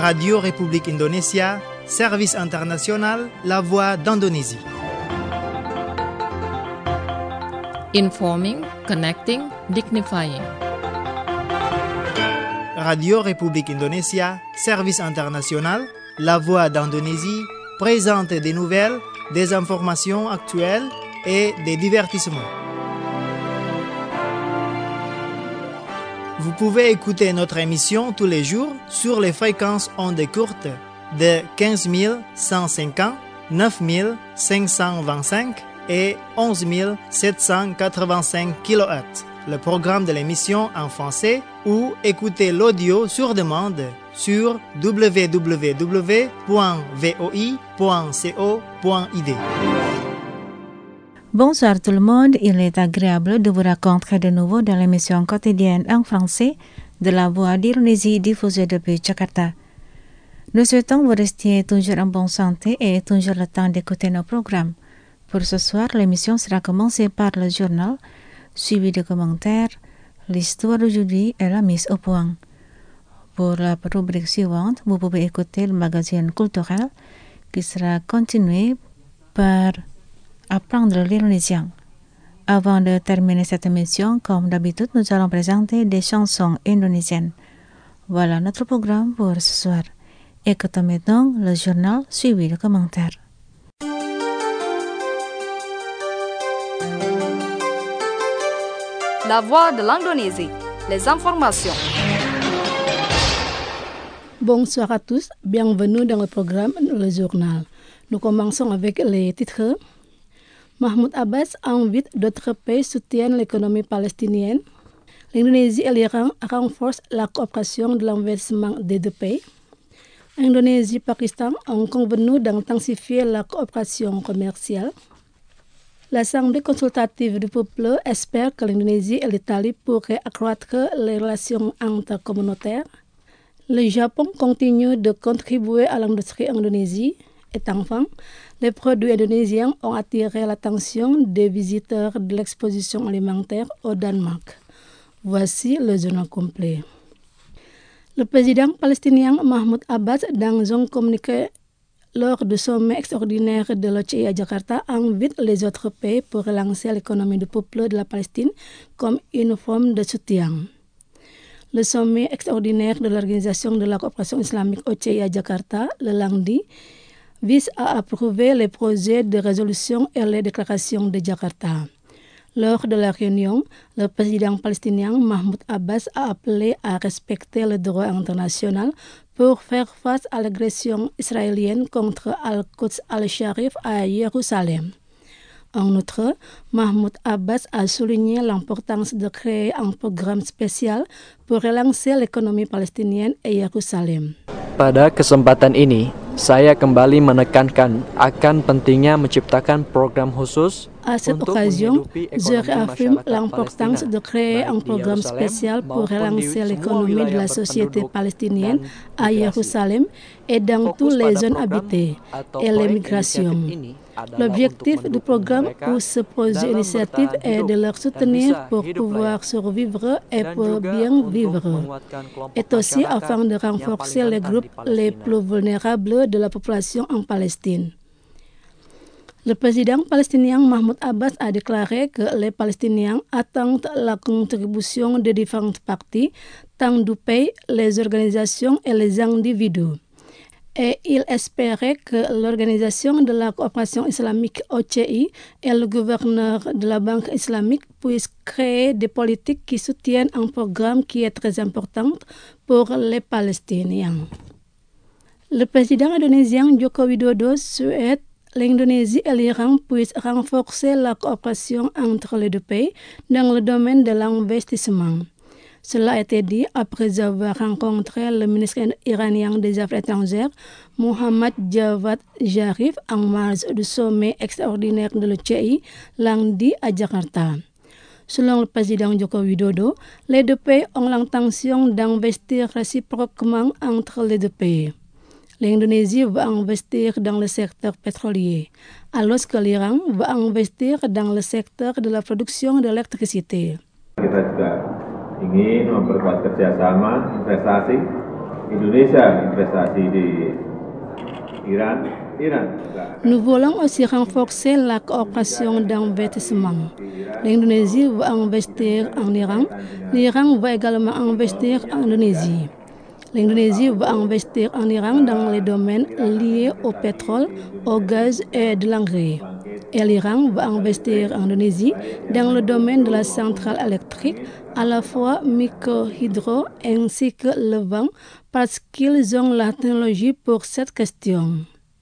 Radio République Indonésia, Service International, La Voix d'Indonésie. Informing, connecting, dignifying. Radio République Indonésia, Service International, La Voix d'Indonésie présente des nouvelles, des informations actuelles et des divertissements. Vous pouvez écouter notre émission tous les jours sur les fréquences ondes courtes de 15 150, 9 525 et 11 785 kHz. Le programme de l'émission en français ou écouter l'audio sur demande sur www.voi.co.id. Bonsoir tout le monde, il est agréable de vous rencontrer de nouveau dans l'émission quotidienne en français de La Voix d'Indonésie diffusée depuis Jakarta. Nous souhaitons vous restiez toujours en bonne santé et toujours le temps d'écouter nos programmes. Pour ce soir, l'émission sera commencée par le journal, suivi de commentaires, l'histoire d'aujourd'hui et la mise au point. Pour la rubrique suivante, vous pouvez écouter le magazine culturel qui sera continué par Apprendre l'indonésien. Avant de terminer cette émission, comme d'habitude, nous allons présenter des chansons indonésiennes. Voilà notre programme pour ce soir. Écoutons maintenant le journal suivi de commentaires. La Voix de l'Indonésie, les informations. Bonsoir à tous, bienvenue dans le programme Le Journal. Nous commençons avec les titres. Mahmoud Abbas invite d'autres pays soutiennent l'économie palestinienne. L'Indonésie et l'Iran renforcent la coopération de l'investissement des deux pays. Indonésie et Pakistan ont convenu d'intensifier la coopération commerciale. L'Assemblée consultative du peuple espère que l'Indonésie et l'Italie pourraient accroître les relations intercommunautaires. Le Japon continue de contribuer à l'industrie indonésienne. Et enfin, les produits indonésiens ont attiré l'attention des visiteurs de l'exposition alimentaire au Danemark. Voici le journal complet. Le président palestinien Mahmoud Abbas, dans un communiqué lors du sommet extraordinaire de l'OCI à Jakarta, invite les autres pays pour relancer l'économie du peuple de la Palestine comme une forme de soutien. Le sommet extraordinaire de l'Organisation de la coopération islamique OCI à Jakarta, le lundi, vise à approuver les projets de résolution et les déclarations de Jakarta. Lors de la réunion, le président palestinien Mahmoud Abbas a appelé à respecter le droit international pour faire face à l'agression israélienne contre Al-Quds al-Sharif à Jérusalem. En outre, Mahmoud Abbas a souligné l'importance de créer un programme spécial pour relancer l'économie palestinienne et Jérusalem. Pada kesempatan ini, saya kembali menekankan akan pentingnya menciptakan program khusus. À cette occasion, je réaffirme l'importance de créer un programme spécial pour relancer l'économie de la société palestinienne à Jérusalem et dans toutes les zones habitées et les migrations. L'objectif du programme ou ce projet initiative est de leur soutenir pour pouvoir survivre et pour bien vivre, et aussi afin de renforcer les groupes les plus vulnérables de la population en Palestine. Le président palestinien Mahmoud Abbas a déclaré que les Palestiniens attendent la contribution des différentes parties, tant du pays, les organisations et les individus. Et il espérait que l'Organisation de la coopération islamique OCI et le gouverneur de la Banque islamique puissent créer des politiques qui soutiennent un programme qui est très important pour les Palestiniens. Le président indonésien Joko Widodo souhaite l'Indonésie et l'Iran puissent renforcer la coopération entre les deux pays dans le domaine de l'investissement. Cela a été dit après avoir rencontré le ministre iranien des Affaires étrangères, Mohammad Javad Zarif, en marge du sommet extraordinaire de l'OCI, lundi à Jakarta. Selon le président Joko Widodo, les deux pays ont l'intention d'investir réciproquement entre les deux pays. L'Indonésie va investir dans le secteur pétrolier, alors que l'Iran va investir dans le secteur de la production d'électricité. Kita juga ingin memperkuat kerjasama investasi Indonesia investasi di Iran. Nous voulons aussi renforcer la coopération d'investissement. L'Indonésie va investir en Iran. L'Iran va également investir en Indonésie. L'Indonésie va investir en Iran dans les domaines liés au pétrole, au gaz et de l'engrais. Et l'Iran va investir en Indonésie dans le domaine de la centrale électrique, à la fois micro-hydro ainsi que le vent, parce qu'ils ont la technologie pour cette question.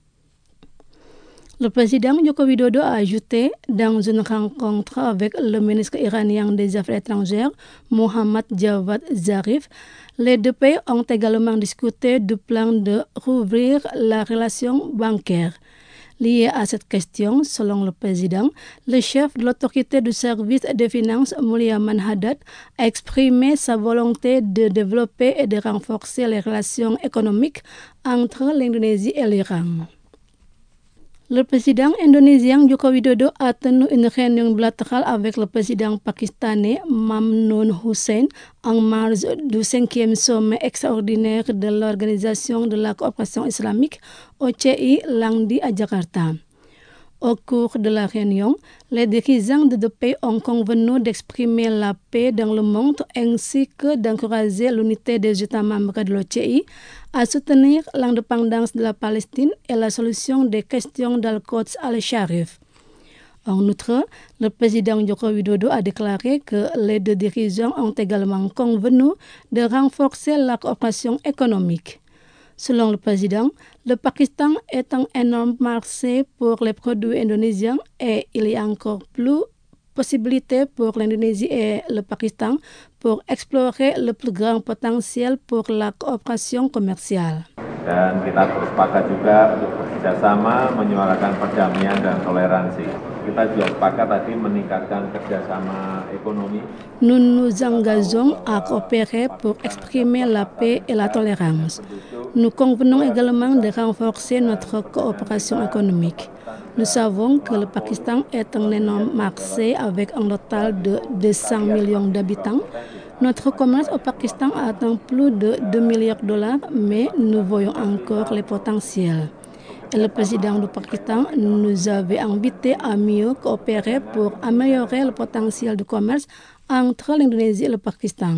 Le président Joko Widodo a ajouté dans une rencontre avec le ministre iranien des Affaires étrangères, Mohammad Javad Zarif, les deux pays ont également discuté du plan de rouvrir la relation bancaire. Lié à cette question, selon le président, le chef de l'autorité du service des finances, Mulyaman Haddad, a exprimé sa volonté de développer et de renforcer les relations économiques entre l'Indonésie et l'Iran. Le président indonésien Joko Widodo a tenu une réunion bilatérale avec le président pakistanais Mamnoon Hussein en marge du 5e sommet extraordinaire de l'Organisation de la coopération islamique OCI lundi à Jakarta. Au cours de la réunion, les dirigeants de deux pays ont convenu d'exprimer la paix dans le monde ainsi que d'encourager l'unité des États membres de l'OCI à soutenir l'indépendance de la Palestine et la solution des questions d'Al-Quds al-Sharif. En outre, le président Joko Widodo a déclaré que les deux dirigeants ont également convenu de renforcer la coopération économique. Selon le président, le Pakistan est un énorme marché pour les produits indonésiens et il y a encore plus possibilités pour l'Indonésie et le Pakistan pour explorer le plus grand potentiel pour la coopération commerciale. Dan kita bersepakat juga untuk bekerjasama menyuarakan perdamaian dan toleransi. Kita juga sepakat tadi meningkatkan kerjasama ekonomi. Nous nous engageons à coopérer pour exprimer la paix et la tolérance. Nous convenons également de renforcer notre coopération économique. Nous savons que le Pakistan est un énorme marché avec un total de 200 millions d'habitants. Notre commerce au Pakistan atteint plus de 2 milliards de dollars, mais nous voyons encore les potentiels. Et le président du Pakistan nous avait invités à mieux coopérer pour améliorer le potentiel du commerce entre l'Indonésie et le Pakistan.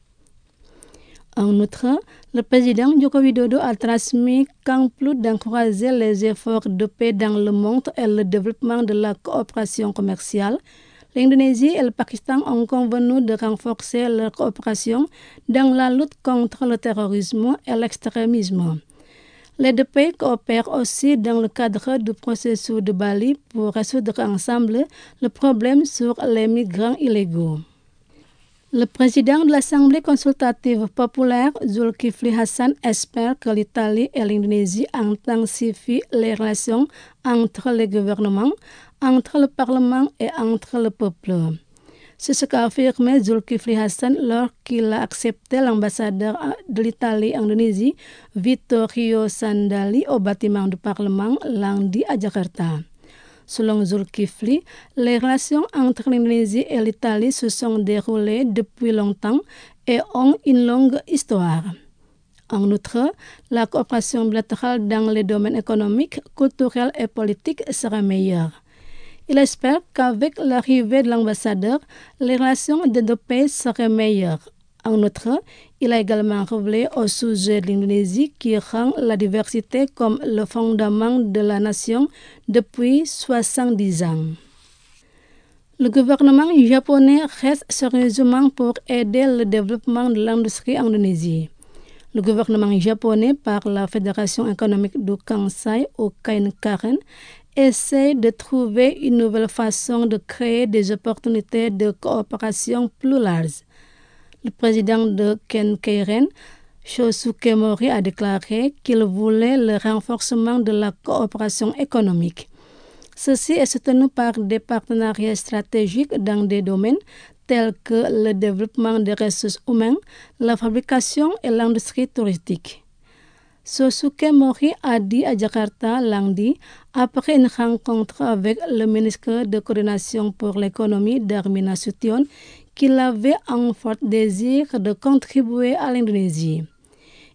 En outre, le président Joko Widodo a transmis qu'en plus d'encourager les efforts de paix dans le monde et le développement de la coopération commerciale, l'Indonésie et le Pakistan ont convenu de renforcer leur coopération dans la lutte contre le terrorisme et l'extrémisme. Les deux pays coopèrent aussi dans le cadre du processus de Bali pour résoudre ensemble le problème sur les migrants illégaux. Le président de l'Assemblée consultative populaire, Zulkifli Hasan, espère que l'Italie et l'Indonésie intensifient les relations entre les gouvernements, entre le Parlement et entre le peuple. C'est ce qu'a affirmé Zulkifli Hasan lorsqu'il a accepté l'ambassadeur de l'Italie en Indonésie, Vittorio Sandali, au bâtiment du Parlement lundi à Jakarta. Selon Zulkifli, les relations entre l'Indonésie et l'Italie se sont déroulées depuis longtemps et ont une longue histoire. En outre, la coopération bilatérale dans les domaines économiques, culturels et politiques sera meilleure. Il espère qu'avec l'arrivée de l'ambassadeur, les relations des deux pays seraient meilleures. En outre, il a également révélé au sujet de l'Indonésie qui rend la diversité comme le fondement de la nation depuis 70 ans. Le gouvernement japonais reste sérieusement pour aider le développement de l'industrie en Indonésie. Le gouvernement japonais, par la Fédération économique du Kansai au Kainkaren, essaie de trouver une nouvelle façon de créer des opportunités de coopération plus larges. Le président de Kainkaren, Shosuke Mori, a déclaré qu'il voulait le renforcement de la coopération économique. Ceci est soutenu par des partenariats stratégiques dans des domaines tels que le développement des ressources humaines, la fabrication et l'industrie touristique. Shosuke Mori a dit à Jakarta lundi, après une rencontre avec le ministre de coordination pour l'économie, Darmin Nasution, qu'il avait un fort désir de contribuer à l'Indonésie.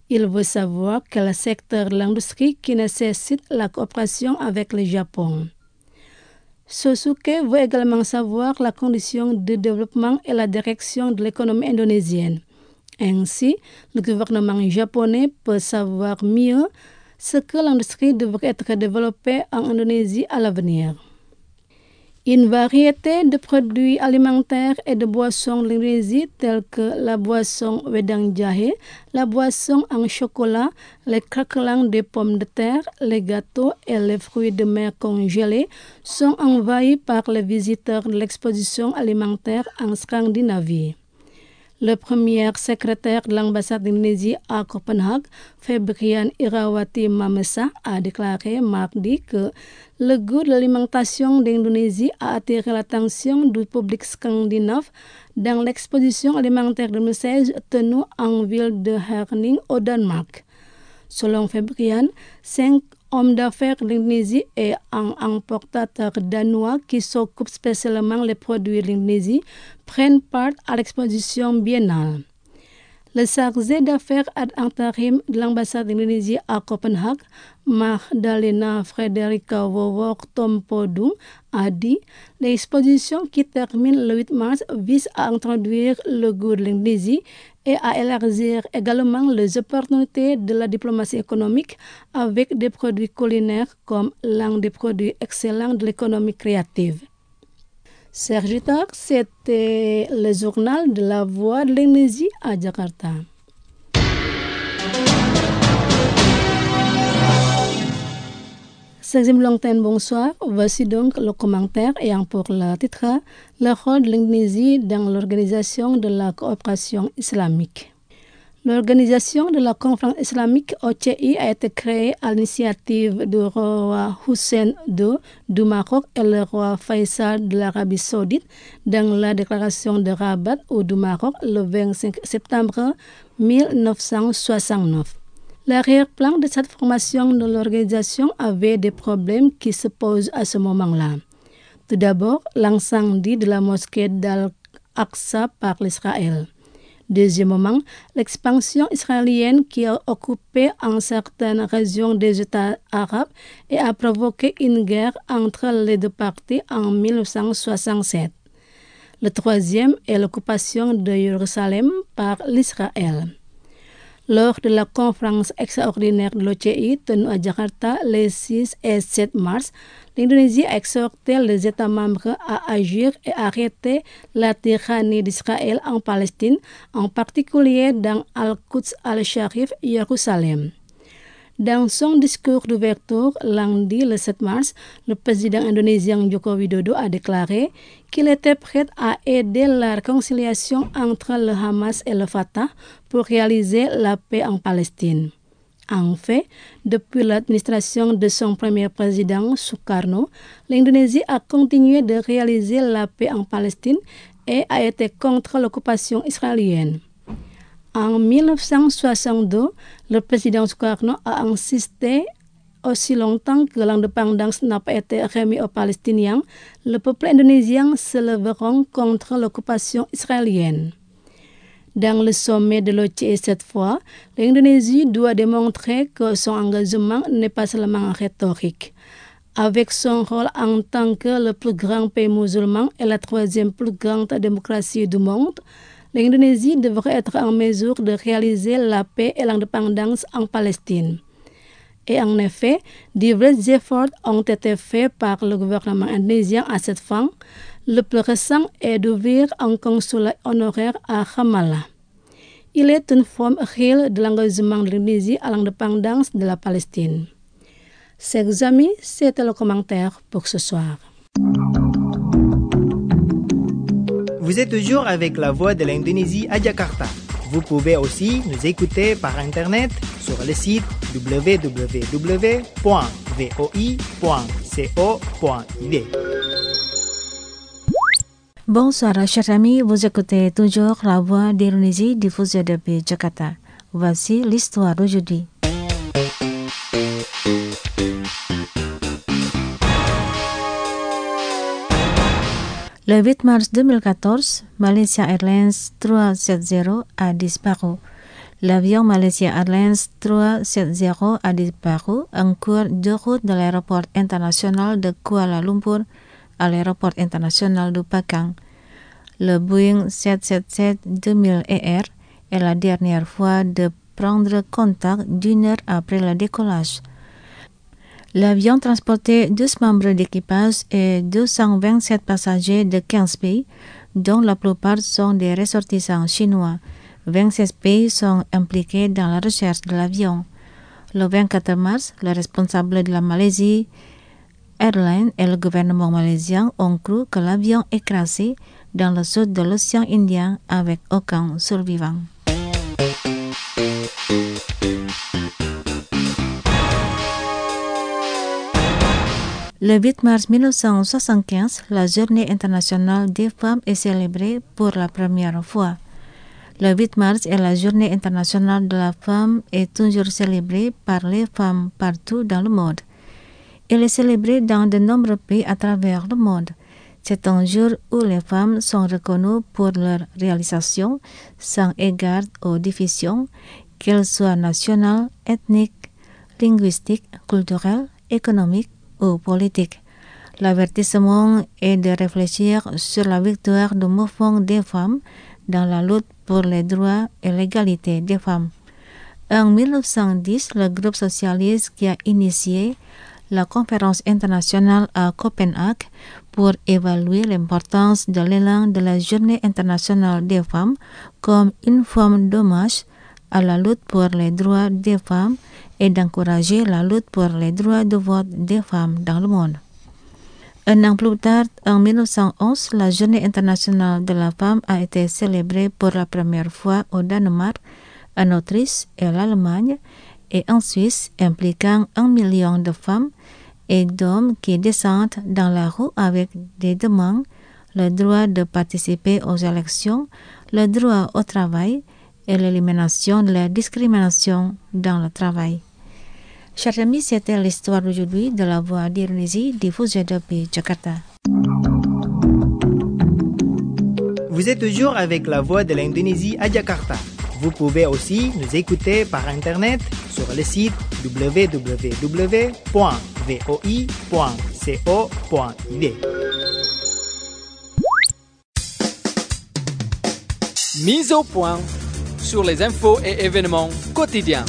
Il veut savoir quel secteur de l'industrie qui nécessite la coopération avec le Japon. Sosuke veut également savoir la condition de développement et la direction de l'économie indonésienne. Ainsi, le gouvernement japonais peut savoir mieux ce que l'industrie devrait être développée en Indonésie à l'avenir. Une variété de produits alimentaires et de boissons de l'Indonésie tels que la boisson wedang jahe, la boisson en chocolat, les craquelins de pommes de terre, les gâteaux et les fruits de mer congelés sont envahis par les visiteurs de l'exposition alimentaire en Scandinavie. Le premier secrétaire de l'ambassade d'Indonésie à Copenhague, Febrian Irawati Mamesa, a déclaré mardi que le goût de l'alimentation d'Indonésie a attiré l'attention du public scandinave dans l'exposition alimentaire 2016 tenue en ville de Herning au Danemark. Selon Febrian, 5 hommes d'affaires d'Indonésie et un importateur danois qui s'occupe spécialement des produits de l'Indonésie prennent part à l'exposition biennale. Le chargé d'affaires ad interim de l'ambassade d'Indonésie à Copenhague, Magdalena Frederica Wowor Tompodung, a dit « L'exposition qui termine le 8 mars vise à introduire le goût de l'Indonésie et à élargir également les opportunités de la diplomatie économique avec des produits culinaires comme l'un des produits excellents de l'économie créative. » Serge Tar, c'était le journal de la Voix de l'Indonésie à Jakarta. Sexime Longten, bonsoir. Voici donc le commentaire ayant pour le titre le rôle de l'Indonésie dans l'organisation de la coopération islamique. L'organisation de la conférence islamique OCI a été créée à l'initiative du roi Hussein II du Maroc et le roi Faisal de l'Arabie Saoudite dans la déclaration de Rabat ou du Maroc le 25 septembre 1969. L'arrière-plan de cette formation de l'organisation avait des problèmes qui se posent à ce moment-là. Tout d'abord, l'incendie de la mosquée d'Al-Aqsa par l'Israël. Deuxièmement, l'expansion israélienne qui a occupé en certaines régions des États arabes et a provoqué une guerre entre les deux parties en 1967. Le troisième est l'occupation de Jérusalem par l'Israël. Lors de la conférence extraordinaire de l'OCI tenue à Jakarta les 6 et 7 mars, l'Indonésie a exhorté les États membres à agir et arrêter la tyrannie d'Israël en Palestine, en particulier dans Al-Quds al-Sharif, Jérusalem. Dans son discours d'ouverture lundi le 7 mars, le président indonésien Joko Widodo a déclaré qu'il était prêt à aider la réconciliation entre le Hamas et le Fatah pour réaliser la paix en Palestine. En fait, depuis l'administration de son premier président, Sukarno, l'Indonésie a continué de réaliser la paix en Palestine et a été contre l'occupation israélienne. En 1962, le président Sukarno a insisté aussi longtemps que l'indépendance n'a pas été remise aux Palestiniens, le peuple indonésien se lèveront contre l'occupation israélienne. Dans le sommet de l'OCI cette fois, l'Indonésie doit démontrer que son engagement n'est pas seulement rhétorique. Avec son rôle en tant que le plus grand pays musulman et la troisième plus grande démocratie du monde, l'Indonésie devrait être en mesure de réaliser la paix et l'indépendance en Palestine. Et en effet, divers efforts ont été faits par le gouvernement indonésien à cette fin. Le plus récent est d'ouvrir un consulat honoraire à Ramallah. Il est une forme réelle de l'engagement de l'Indonésie à l'indépendance de la Palestine. Chers amis, c'était le commentaire pour ce soir. Vous êtes toujours avec la Voix de l'Indonésie à Jakarta. Vous pouvez aussi nous écouter par Internet sur le site www.voi.co.id. Bonsoir chers amis, vous écoutez toujours la Voix d'Indonésie diffusée depuis Jakarta. Voici l'histoire d'aujourd'hui. Le 8 mars 2014, Malaysia Airlines 370 a disparu. L'avion Malaysia Airlines 370 a disparu en cours de route de l'aéroport international de Kuala Lumpur à l'aéroport international de Pakang. Le Boeing 777-2000ER est la dernière fois de prendre contact d'une heure après le décollage. L'avion transportait 12 membres d'équipage et 227 passagers de 15 pays, dont la plupart sont des ressortissants chinois. 26 pays sont impliqués dans la recherche de l'avion. Le 24 mars, le responsable de la Malaisie Airlines et le gouvernement malaisien ont cru que l'avion écrasé dans le sud de l'océan Indien avec aucun survivant. Le 8 mars 1975, la Journée internationale des femmes est célébrée pour la première fois. Le 8 mars est la Journée internationale de la femme est toujours célébrée par les femmes partout dans le monde. Elle est célébrée dans de nombreux pays à travers le monde. C'est un jour où les femmes sont reconnues pour leur réalisation sans égard aux divisions, qu'elles soient nationales, ethniques, linguistiques, culturelles, économiques ou politiques. L'avertissement est de réfléchir sur la victoire du mouvement des femmes dans la lutte pour les droits et l'égalité des femmes. En 1910, le groupe socialiste qui a initié la conférence internationale à Copenhague pour évaluer l'importance de l'élan de la Journée internationale des femmes comme une forme d'hommage à la lutte pour les droits des femmes et d'encourager la lutte pour les droits de vote des femmes dans le monde. Un an plus tard, en 1911, la Journée internationale de la femme a été célébrée pour la première fois au Danemark, en Autriche et l'Allemagne, et en Suisse, impliquant 1 million de femmes et d'hommes qui descendent dans la rue avec des demandes, le droit de participer aux élections, le droit au travail et l'élimination de la discrimination dans le travail. Chers amis, c'était l'histoire d'aujourd'hui de la Voix d'Indonésie diffusée depuis Jakarta. Vous êtes toujours avec la Voix de l'Indonésie à Jakarta. Vous pouvez aussi nous écouter par Internet sur le site www.voi.co.id. Mise au point sur les infos et événements quotidiens.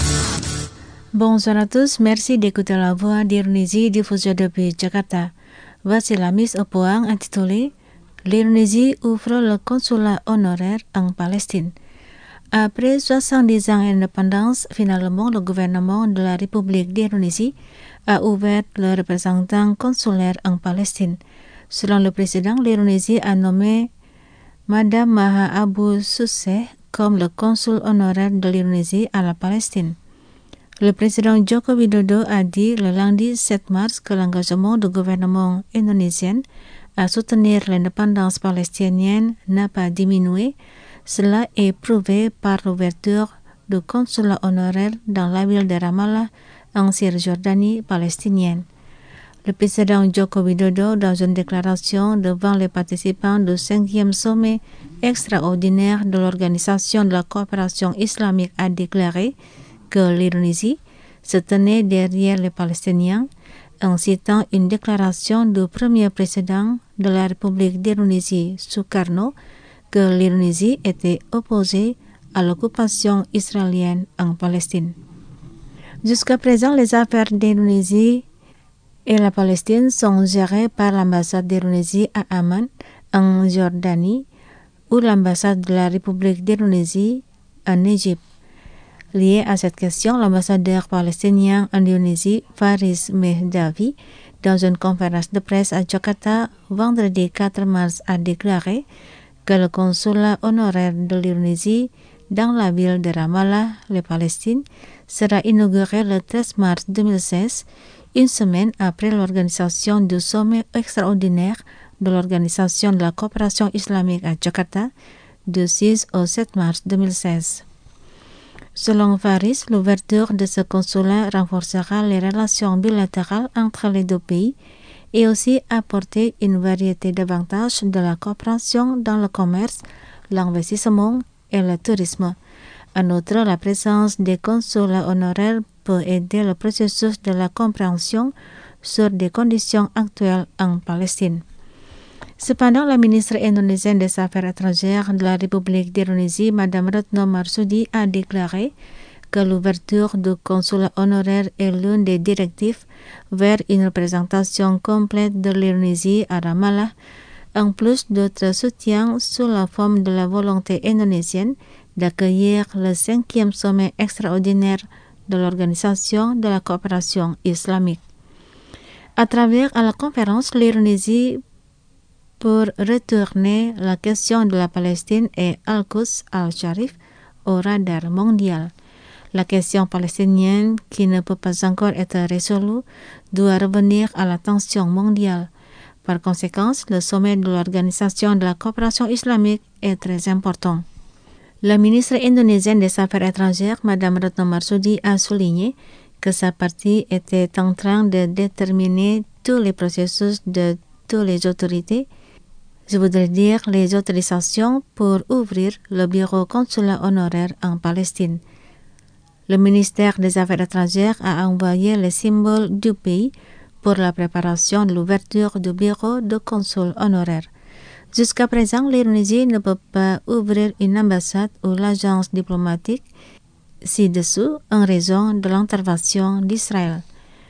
Bonjour à tous, merci d'écouter la Voix d'Indonésie diffusée depuis Jakarta. Voici la mise au point intitulée L'Indonésie ouvre le consulat honoraire en Palestine. Après 70 ans d'indépendance, finalement le gouvernement de la République d'Indonésie a ouvert le représentant consulaire en Palestine. Selon le président, l'Indonésie a nommé Madame Maha Abu Susseh comme le consul honoraire de l'Indonésie à la Palestine. Le président Joko Widodo a dit le lundi 7 mars que l'engagement du gouvernement indonésien à soutenir l'indépendance palestinienne n'a pas diminué. Cela est prouvé par l'ouverture du consulat honoraire dans la ville de Ramallah en Cisjordanie palestinienne. Le président Joko Widodo, dans une déclaration devant les participants du 5e sommet extraordinaire de l'Organisation de la coopération islamique, a déclaré que l'Indonésie se tenait derrière les Palestiniens en citant une déclaration du premier président de la République d'Indonésie, Sukarno, que l'Indonésie était opposée à l'occupation israélienne en Palestine. Jusqu'à présent, les affaires d'Indonésie et la Palestine sont gérées par l'ambassade d'Indonésie à Amman, en Jordanie, ou l'ambassade de la République d'Indonésie en Égypte. Lié à cette question, l'ambassadeur palestinien en Indonésie, Faris Mehdavi, dans une conférence de presse à Jakarta, vendredi 4 mars, a déclaré que le consulat honoraire de l'Indonésie dans la ville de Ramallah, la Palestine, sera inauguré le 13 mars 2016, une semaine après l'organisation du sommet extraordinaire de l'Organisation de la coopération islamique à Jakarta, du 6 au 7 mars 2016. Selon Faris, l'ouverture de ce consulat renforcera les relations bilatérales entre les deux pays et aussi apporter une variété d'avantages de la coopération dans le commerce, l'investissement et le tourisme. En outre, la présence des consulats honoraires peut aider le processus de la compréhension sur des conditions actuelles en Palestine. Cependant, la ministre indonésienne des Affaires étrangères de la République d'Indonésie, Madame Retno Marsudi, a déclaré que l'ouverture du consulat honoraire est l'une des directives vers une représentation complète de l'Indonésie à Ramallah, en plus d'autres soutiens sous la forme de la volonté indonésienne d'accueillir le 5e sommet extraordinaire de l'Organisation de la coopération islamique. À travers la conférence, l'Indonésie pour retourner la question de la Palestine et Al-Quds al-Sharif au radar mondial. La question palestinienne, qui ne peut pas encore être résolue, doit revenir à l'attention mondiale. Par conséquent, le sommet de l'Organisation de la coopération islamique est très important. La ministre indonésienne des Affaires étrangères, Madame Retno Marsudi, a souligné que sa partie était en train de déterminer tous les processus de toutes les autorités, je voudrais dire les autorisations pour ouvrir le bureau consulat honoraire en Palestine. Le ministère des Affaires étrangères a envoyé les symboles du pays pour la préparation de l'ouverture du bureau de consul honoraire. Jusqu'à présent, l'Indonésie ne peut pas ouvrir une ambassade ou l'agence diplomatique ci-dessous en raison de l'intervention d'Israël.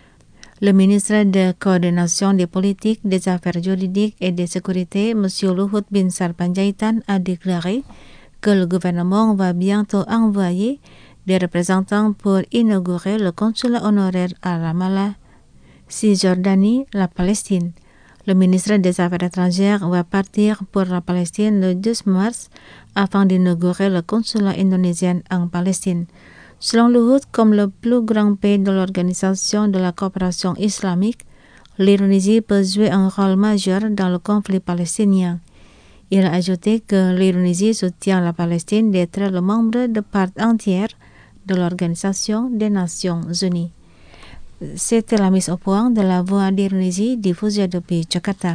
Le ministre de Coordination des politiques, des affaires juridiques et de sécurité, M. Luhut Binsar Panjaitan, a déclaré que le gouvernement va bientôt envoyer des représentants pour inaugurer le consulat honoraire à Ramallah, Cisjordanie, la Palestine. Le ministre des Affaires étrangères va partir pour la Palestine le 12 mars afin d'inaugurer le consulat indonésien en Palestine. Selon Luhut, comme le plus grand pays de l'Organisation de la coopération islamique, l'Indonésie peut jouer un rôle majeur dans le conflit palestinien. Il a ajouté que l'Indonésie soutient la Palestine d'être le membre de part entière de l'Organisation des Nations Unies. C'était la mise au point de la Voix d'Indonésie diffusée depuis Jakarta.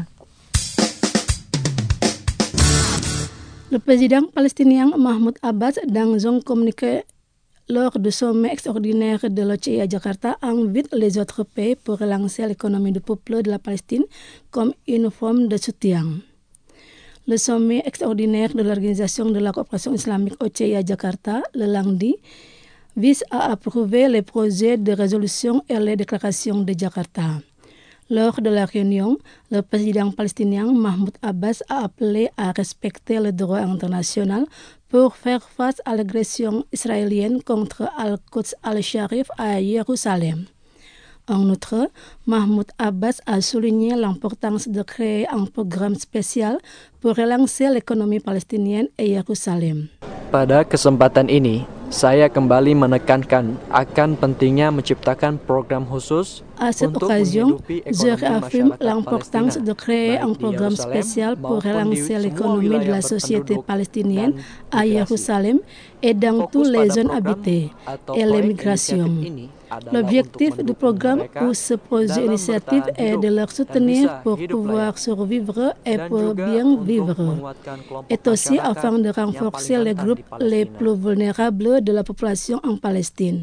Le président palestinien Mahmoud Abbas, dans un communiqué lors du sommet extraordinaire de l'OCI à Jakarta, invite les autres pays pour relancer l'économie du peuple de la Palestine comme une forme de soutien. Le sommet extraordinaire de l'Organisation de la coopération islamique OCI à Jakarta, le lundi, vise à approuver les projets de résolution et les déclarations de Jakarta. Lors de la réunion, le président palestinien Mahmoud Abbas a appelé à respecter le droit international pour faire face à l'agression israélienne contre Al-Quds al-Sharif à Jérusalem. En outre, Mahmoud Abbas a souligné l'importance de créer un programme spécial pour relancer l'économie palestinienne et Jérusalem. Pada kesempatan ini, saya kembali menekankan akan pentingnya menciptakan program khusus. À cette occasion, je réaffirme l'importance de créer un programme spécial pour relancer l'économie de la société palestinienne à Jérusalem et dans toutes les zones habitées et les migrations. L'objectif du programme ou ce projet initiative est de leur soutenir pour pouvoir survivre et pour bien vivre, et aussi afin de renforcer les groupes les plus vulnérables de la population en Palestine.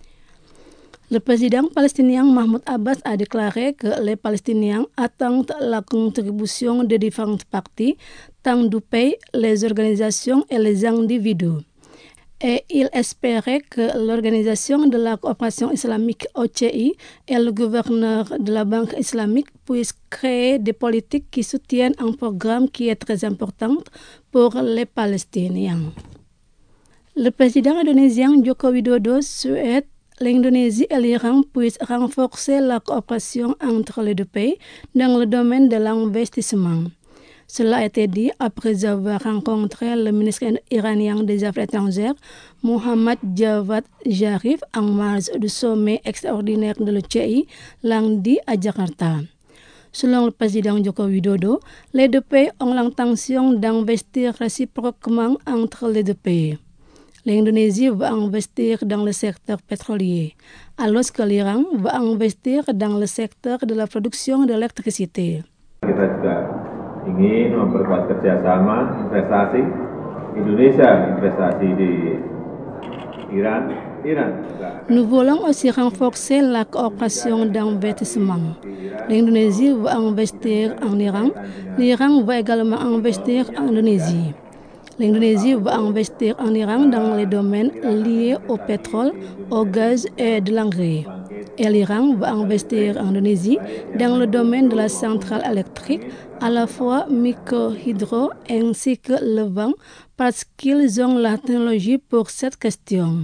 Le président palestinien Mahmoud Abbas a déclaré que les Palestiniens attendent la contribution des différentes parties, tant du pays, les organisations et les individus. Et il espérait que l'Organisation de la coopération islamique OCI et le gouverneur de la Banque islamique puissent créer des politiques qui soutiennent un programme qui est très important pour les Palestiniens. Le président indonésien Joko Widodo souhaite l'Indonésie et l'Iran puissent renforcer la coopération entre les deux pays dans le domaine de l'investissement. Cela a été dit après avoir rencontré le ministre iranien des Affaires étrangères, Mohammad Javad Zarif, en marge du sommet extraordinaire de l'OCI, lundi à Jakarta. Selon le président Joko Widodo, les deux pays ont l'intention d'investir réciproquement entre les deux pays. L'Indonésie va investir dans le secteur pétrolier, alors que l'Iran va investir dans le secteur de la production d'électricité. Kita juga ingin memperkuat kerjasama investasi Indonesia investasi di Nous voulons aussi renforcer la coopération d'investissement. L'Indonésie va investir en Iran. L'Iran va également investir en Indonésie. L'Indonésie va investir en Iran dans les domaines liés au pétrole, au gaz et de l'engrais. Et l'Iran va investir en Indonésie dans le domaine de la centrale électrique, à la fois micro-hydro ainsi que le vent, parce qu'ils ont la technologie pour cette question.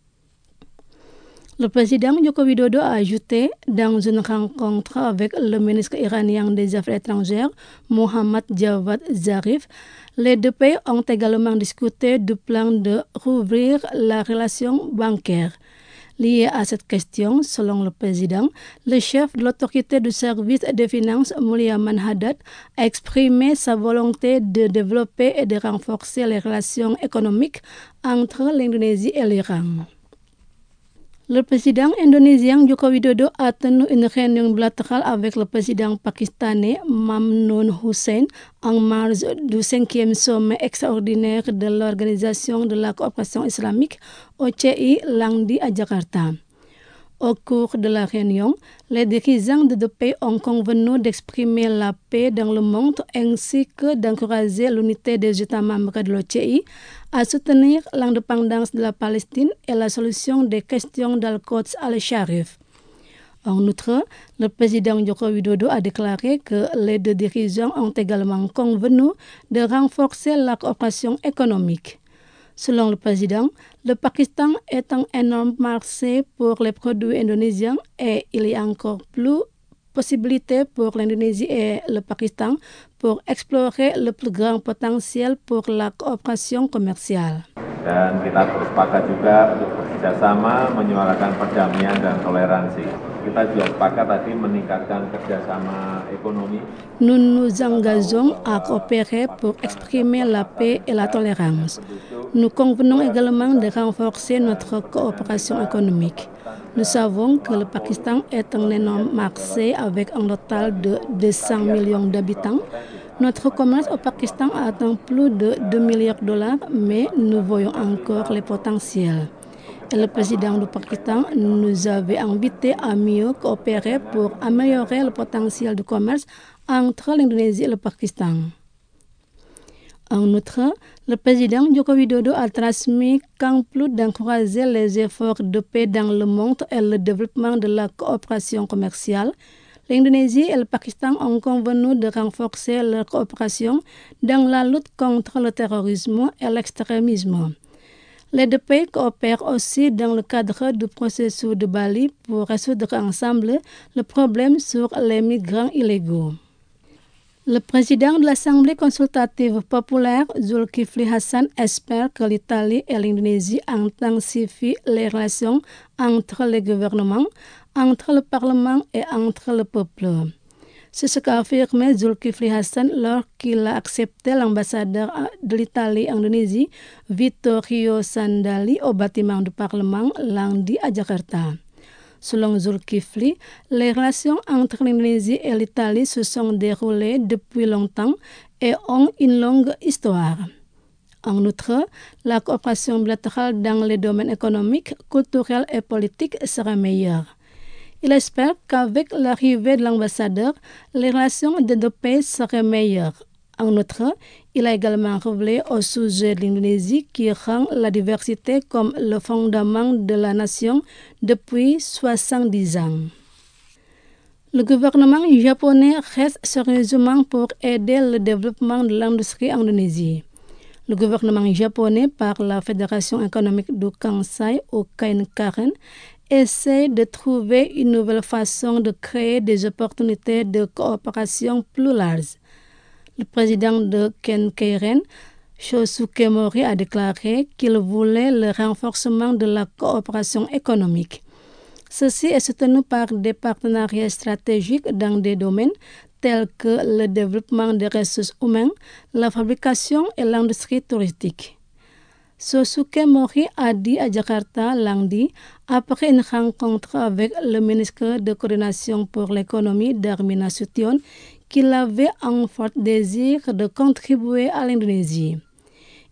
Le président Joko Widodo a ajouté dans une rencontre avec le ministre iranien des Affaires étrangères, Mohammad Javad Zarif, les deux pays ont également discuté du plan de rouvrir la relation bancaire. Lié à cette question, selon le président, le chef de l'autorité du service des finances, Mulyaman Haddad, a exprimé sa volonté de développer et de renforcer les relations économiques entre l'Indonésie et l'Iran. Le président indonésien Joko Widodo a tenu une réunion bilatérale avec le président pakistanais Mamnoon Hussein en marge du 5e sommet extraordinaire de l'Organisation de la coopération islamique OCI lundi à Jakarta. Au cours de la réunion, les dirigeants de deux pays ont convenu d'exprimer la paix dans le monde ainsi que d'encourager l'unité des États membres de l'OCI à soutenir l'indépendance de la Palestine et la solution des questions d'Al-Quds al-Sharif. En outre, le président Joko Widodo a déclaré que les deux dirigeants ont également convenu de renforcer la coopération économique. Selon le président, le Pakistan est un énorme marché pour les produits indonésiens et il y a encore plus possibilités pour l'Indonésie et le Pakistan pour explorer le plus grand potentiel pour la coopération commerciale. Dan kita bersepakat juga untuk bekerjasama menyuarakan perdamaian dan toleransi. Kita juga sepakat tadi meningkatkan kerjasama ekonomi. Nous nous engageons à coopérer pour exprimer la paix et la tolérance. Nous convenons également de renforcer notre coopération économique. Nous savons que le Pakistan est un énorme marché avec un total de 200 millions d'habitants. Notre commerce au Pakistan atteint plus de 2 milliards de dollars, mais nous voyons encore les potentiels. Et le président du Pakistan nous avait invités à mieux coopérer pour améliorer le potentiel du commerce entre l'Indonésie et le Pakistan. En outre, le président Joko Widodo a transmis qu'en plus d'encourager les efforts de paix dans le monde et le développement de la coopération commerciale, l'Indonésie et le Pakistan ont convenu de renforcer leur coopération dans la lutte contre le terrorisme et l'extrémisme. Les deux pays coopèrent aussi dans le cadre du processus de Bali pour résoudre ensemble le problème sur les migrants illégaux. Le président de l'Assemblée consultative populaire, Zulkifli Hassan, espère que l'Italie et l'Indonésie intensifient les relations entre les gouvernements, entre le Parlement et entre le peuple. C'est ce qu'a affirmé Zulkifli Hassan lorsqu'il a accepté l'ambassadeur de l'Italie en Indonésie, Vittorio Sandali, au bâtiment du Parlement lundi à Jakarta. Selon Zulkifli, les relations entre l'Indonésie et l'Italie se sont déroulées depuis longtemps et ont une longue histoire. En outre, la coopération bilatérale dans les domaines économiques, culturels et politiques sera meilleure. Il espère qu'avec l'arrivée de l'ambassadeur, les relations des deux pays seraient meilleures. En outre, il a également révélé au sujet de l'Indonésie qui rend la diversité comme le fondement de la nation depuis 70 ans. Le gouvernement japonais reste sérieusement pour aider le développement de l'industrie en Indonésie. Le gouvernement japonais, par la Fédération économique du Kansai au Kainkaren, essaie de trouver une nouvelle façon de créer des opportunités de coopération plus larges. Le président de Kainkaren, Shosuke Mori, a déclaré qu'il voulait le renforcement de la coopération économique. Ceci est soutenu par des partenariats stratégiques dans des domaines tels que le développement des ressources humaines, la fabrication et l'industrie touristique. Shosuke Mori a dit à Jakarta lundi, après une rencontre avec le ministre de coordination pour l'économie, Darmin Nasution, qu'il avait un fort désir de contribuer à l'Indonésie.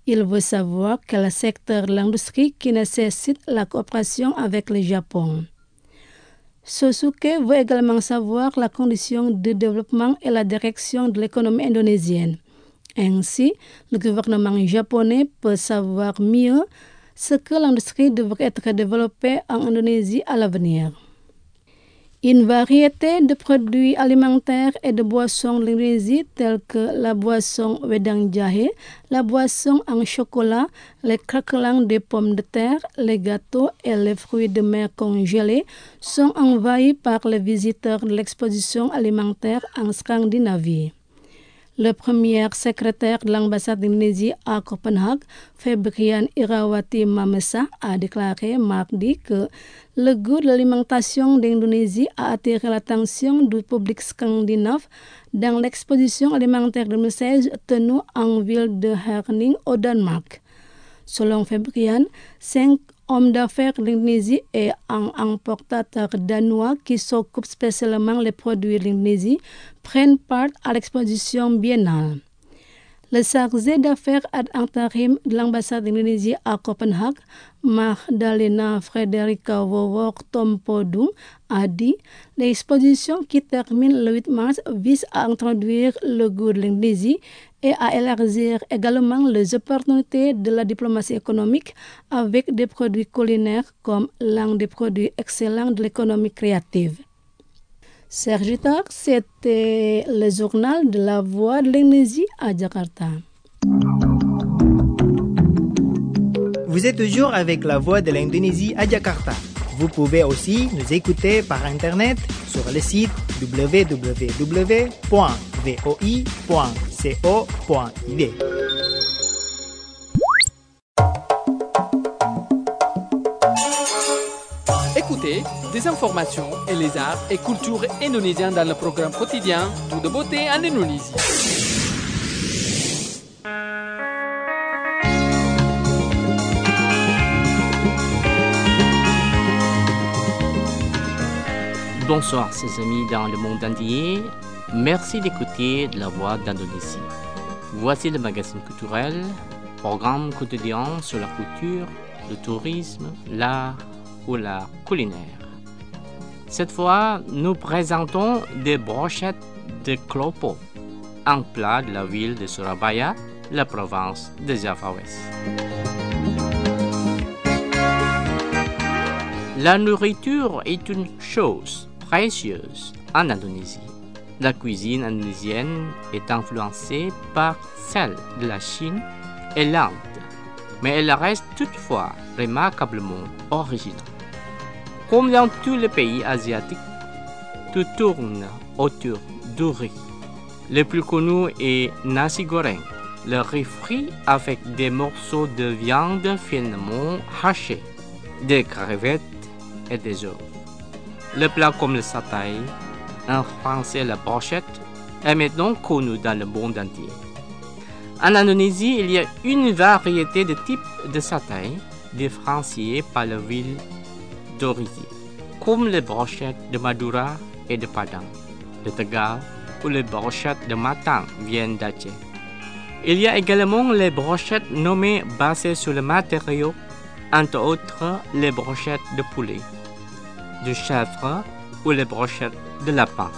Il veut savoir quel secteur de l'industrie qui nécessite la coopération avec le Japon. Sosuke veut également savoir la condition de développement et la direction de l'économie indonésienne. Ainsi, le gouvernement japonais peut savoir mieux ce que l'industrie devrait être développée en Indonésie à l'avenir. Une variété de produits alimentaires et de boissons de l'Indonésie tels que la boisson wedang jahe, la boisson en chocolat, les craquelins de pommes de terre, les gâteaux et les fruits de mer congelés sont envahis par les visiteurs de l'exposition alimentaire en Scandinavie. Le premier secrétaire de l'ambassade d'Indonésie à Copenhague, Febrian Irawati Mamesa, a déclaré mardi que le goût de l'alimentation d'Indonésie a attiré l'attention du public scandinave dans l'exposition alimentaire 2016 tenue en ville de Herning au Danemark. Selon Febrian, 5 hommes d'affaires d'Indonésie et un importateur danois qui s'occupent spécialement des produits de l'Indonésie prennent part à l'exposition biennale. Le chargé d'affaires ad interim de l'ambassade d'Indonésie à Copenhague, Magdalena Frederica Wowor Tompodung, a dit « L'exposition qui termine le 8 mars vise à introduire le goût de l'Indonésie et à élargir également les opportunités de la diplomatie économique avec des produits culinaires comme l'un des produits excellents de l'économie créative. » Serge Tar, c'était le journal de la Voix de l'Indonésie à Jakarta. Vous êtes toujours avec la Voix de l'Indonésie à Jakarta. Vous pouvez aussi nous écouter par Internet sur le site www.voi.co.id. Écoutez des informations et les arts et cultures indonésiens dans le programme quotidien Tout de beauté en Indonésie. Bonsoir ses amis dans le monde entier. Merci d'écouter La Voix d'Indonésie. Voici le magazine culturel, programme quotidien sur la culture, le tourisme, l'art ou la culinaire. Cette fois, nous présentons des brochettes de klopo, un plat de la ville de Surabaya, la province de Java Ouest. La nourriture est une chose précieuse en Indonésie. La cuisine indonésienne est influencée par celle de la Chine et l'Inde, mais elle reste toutefois remarquablement originale. Comme dans tous les pays asiatiques, tout tourne autour du riz. Le plus connu est nasi goreng, le riz frit avec des morceaux de viande finement hachés, des crevettes et des œufs. Le plat comme le satay, en français la brochette, est maintenant connu dans le monde entier. En Indonésie, il y a une variété de types de satay différenciés par la ville d'origine, comme les brochettes de Madura et de Padang, de Tegal ou les brochettes de Matang viennent d'Aceh. Il y a également les brochettes nommées basées sur le matériau, entre autres les brochettes de poulet, de chèvre ou les brochettes de lapin.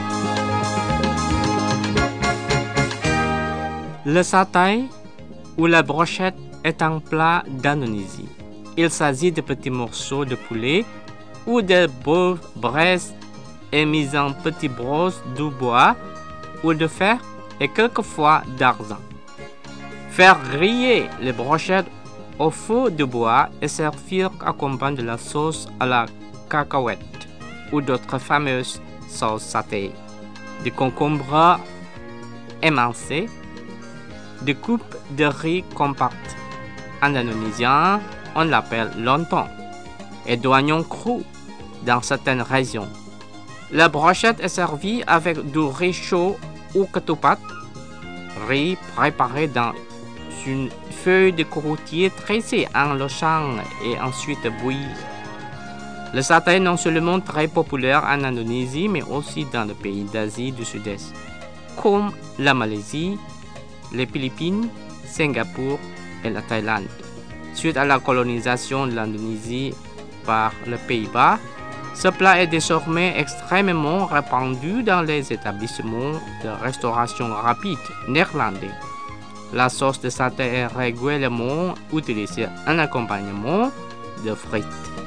Le satay ou la brochette est un plat d'Indonésie. Il s'agit de petits morceaux de poulet ou de bœuf braisé et mis en petits brosses de bois ou de fer et quelquefois d'argent. Faire griller les brochettes au feu de bois et servir accompagné de la sauce à la cacahuète ou d'autres fameuses sauces satay, de concombres émincés, de coupes de riz compactes. En indonésien, on l'appelle lontong, et d'oignons crus dans certaines régions. La brochette est servie avec du riz chaud ou ketupat, riz préparé dans une feuille de cocotier tressée en lochang et ensuite bouillie. Le satay est non seulement très populaire en Indonésie, mais aussi dans les pays d'Asie du Sud-Est, comme la Malaisie, les Philippines, Singapour et la Thaïlande. Suite à la colonisation de l'Indonésie par les Pays-Bas, ce plat est désormais extrêmement répandu dans les établissements de restauration rapide néerlandais. La sauce de satay est régulièrement utilisée en accompagnement de frites.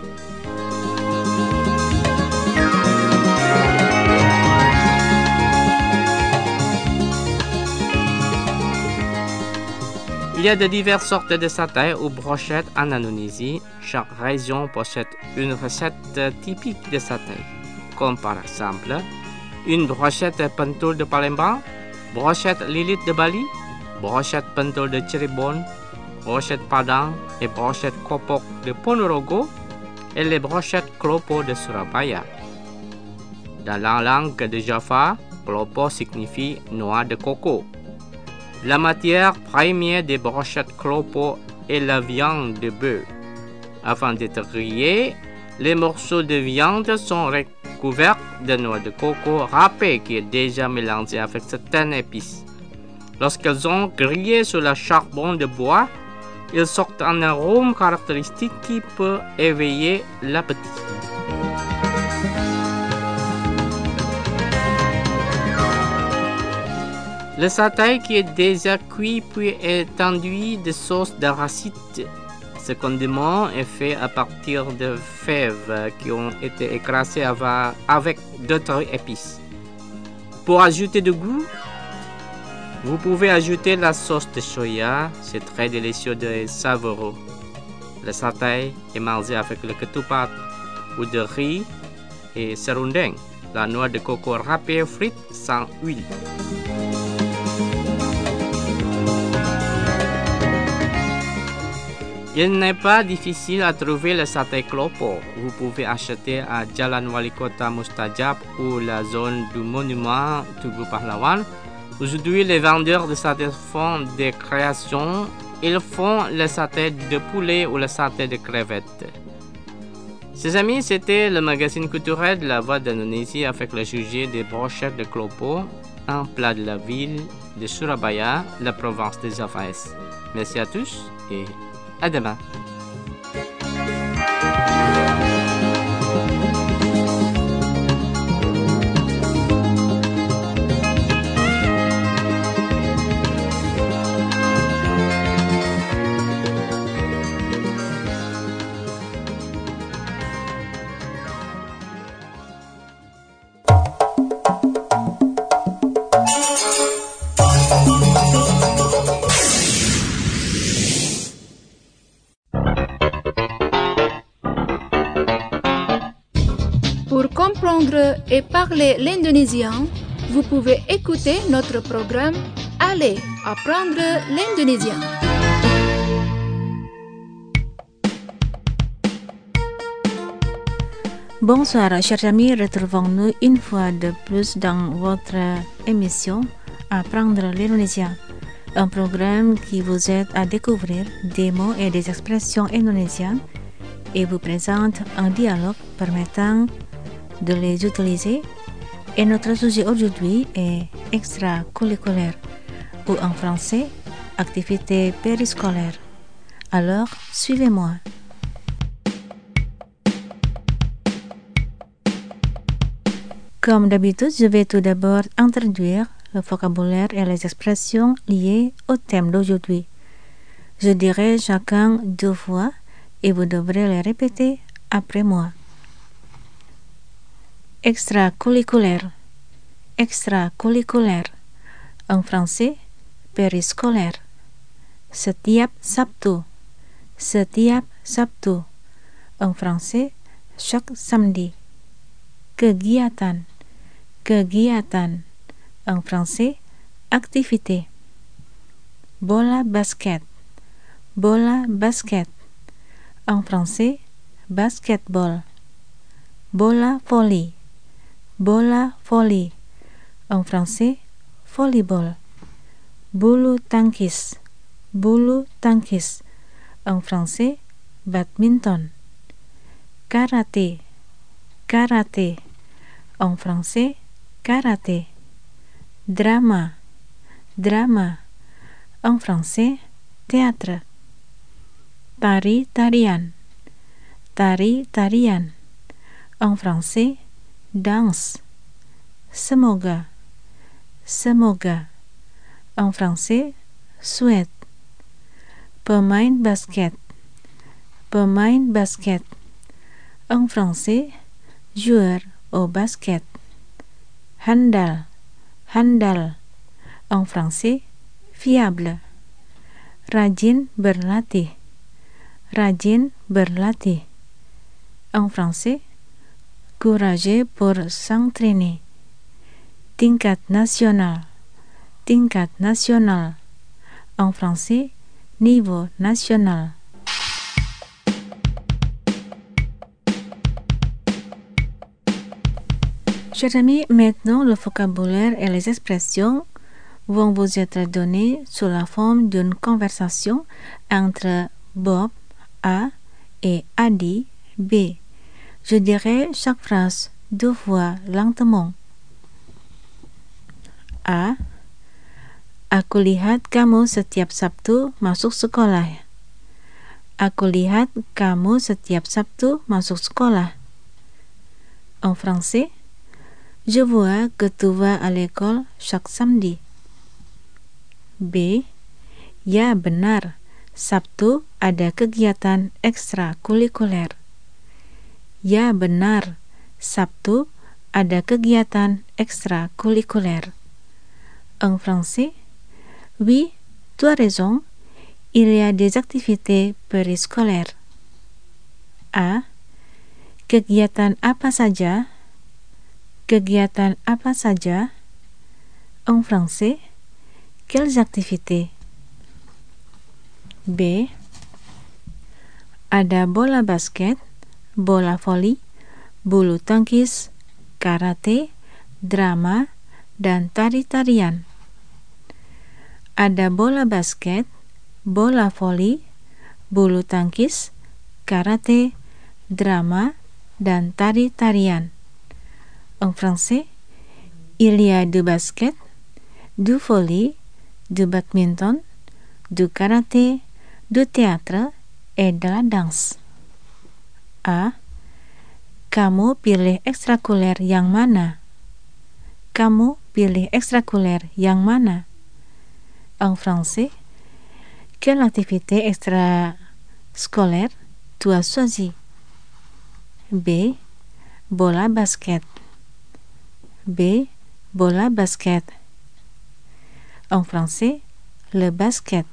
Il y a de diverses sortes de satay ou brochettes en Indonésie. Chaque région possède une recette typique de satay, comme par exemple une brochette pentul de Palembang, brochette lilit de Bali, brochette pentul de Cirebon, brochette Padang et brochette kopok de Ponorogo et les brochettes klopo de Surabaya. Dans la langue de Java, klopo signifie noix de coco. La matière première des brochettes klopo est la viande de bœuf. Avant d'être grillés, les morceaux de viande sont recouverts de noix de coco râpée qui est déjà mélangée avec certaines épices. Lorsqu'elles ont grillé sur le charbon de bois, ils sortent un arôme caractéristique qui peut éveiller l'appétit. Le satay qui est déjà cuit puis est enduit de sauce d'arachide. Ce condiment est fait à partir de fèves qui ont été écrasées avec d'autres épices. Pour ajouter du goût, vous pouvez ajouter la sauce de soya, c'est très délicieux et savoureux. Le satay est mangé avec le ketupat ou de riz et serundeng, la noix de coco râpée frite sans huile. Il n'est pas difficile à trouver le satay klopo. Vous pouvez acheter à Jalan Wali Kota Mustajab ou la zone du monument Tugu Pahlawan. Aujourd'hui, les vendeurs de satay font des créations. Ils font le satay de poulet ou le satay de crevettes. Ses amis, c'était le magazine culturel de la Voix d'Indonésie avec le sujet des brochettes de klopo, un plat de la ville de Surabaya, la province de Java. Merci à tous et à demain. Pour comprendre et parler l'indonésien, vous pouvez écouter notre programme Allez apprendre l'indonésien. Bonsoir, chers amis, retrouvons-nous une fois de plus dans votre émission Apprendre l'indonésien, un programme qui vous aide à découvrir des mots et des expressions indonésiennes et vous présente un dialogue permettant de les utiliser. Et notre sujet aujourd'hui est extracurriculaire ou en français, activité périscolaire. Alors, suivez-moi. Comme d'habitude, je vais tout d'abord introduire le vocabulaire et les expressions liées au thème d'aujourd'hui. Je dirai chacun 2 fois et vous devrez les répéter après moi. Extracurriculaire, extracurriculaire. En français, périscolaire. Setiap Sabtu, setiap Sabtu. En français, chaque samedi. Kegiatan, kegiatan. En français, activité. Bola basket, bola basket. En français, basketball. Bola volley, bola volley. En français, volleyball. Bulu tangkis, bulu tangkis. En français, badminton. Karaté, karaté. En français, karaté. Drama, drama. En français, théâtre. tari-tarian. Tari-tarian. En français, danse. Semoga. Semoga. En français, souhaite. Pemain basket. Pemain basket. En français, joueur au basket. Handal. Handal. En français, fiable. Rajin berlatih. Rajin berlatih. En français, courageux pour s'entraîner. Tingkat nasional. Tingkat nasional. En français, niveau national. Chers amis, maintenant le vocabulaire et les expressions vont vous être donnés sous la forme d'une conversation entre Bob, A, et Adi, B. Je dirai chaque phrase 2 fois lentement. A. Aku lihat kamu setiap Sabtu masuk sekolah. Aku lihat kamu setiap Sabtu masuk sekolah. En français, je vois que tu vas à l'école chaque samedi. B. Ya benar, Sabtu ada kegiatan ekstrakurikuler. Ya benar, Sabtu ada kegiatan ekstrakurikuler. En français, oui, tu as raison, il y a des activités périscolaires. A. Kegiatan apa saja? Kegiatan apa saja? En français, quelles activités? B. Ada bola basket, bola voli, bulu tangkis, karate, drama, dan tari-tarian. Ada bola basket, bola voli, bulu tangkis, karate, drama, dan tari-tarian. En français, il y a du basket, du volley, du badminton, du karaté, du théâtre et de la danse. A. Kamu pilih ekstrakurikuler yang mana? Kamu pilih ekstrakurikuler yang mana? En français, quelle activité extrascolaire tu as choisi? B. Bola basket. B. Bola basket. En français, le basket.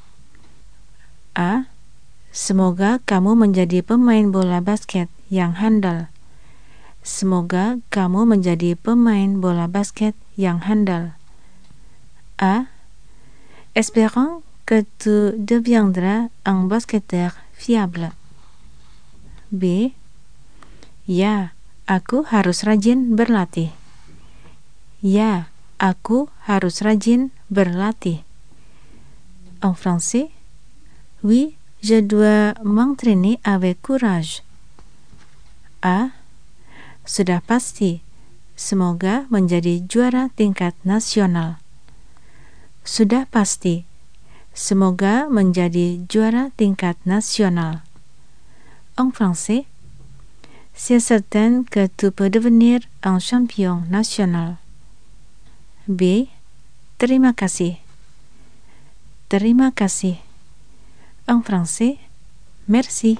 A. Semoga kamu menjadi pemain bola basket yang handal. Semoga kamu menjadi pemain bola basket yang handal. A. Espérons que tu deviendras un basketteur fiable. B. Ya, aku harus rajin berlatih. Ya, aku harus rajin berlatih. En français, oui, je dois m'entraîner avec courage. A. Sudah pasti, semoga menjadi juara tingkat nasional. Sudah pasti, semoga menjadi juara tingkat nasional. En français, c'est certain que tu peux devenir un champion national. B. Terima kasih. Terima kasih. En français, merci.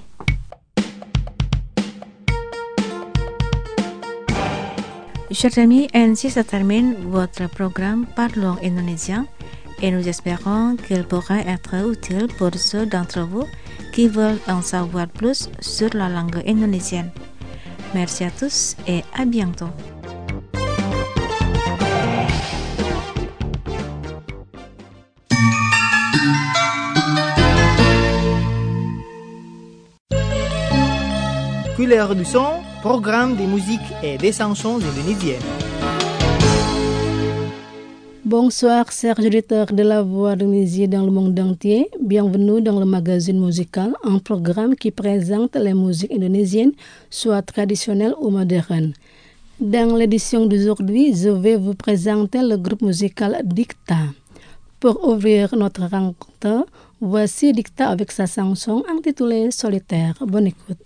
Chers amis, ainsi se termine votre programme Parlons indonésien et nous espérons qu'il pourra être utile pour ceux d'entre vous qui veulent en savoir plus sur la langue indonésienne. Merci à tous et à bientôt. Couleur du son, programme de musique et des chansons indonésiennes. Bonsoir, chers auditeurs de la Voix d'Indonésie dans le monde entier. Bienvenue dans le magazine musical, un programme qui présente les musiques indonésiennes, soit traditionnelles ou modernes. Dans l'édition d'aujourd'hui, je vais vous présenter le groupe musical Dicta. Pour ouvrir notre rencontre, Voici Dicta avec sa chanson intitulée Solitaire. Bonne écoute.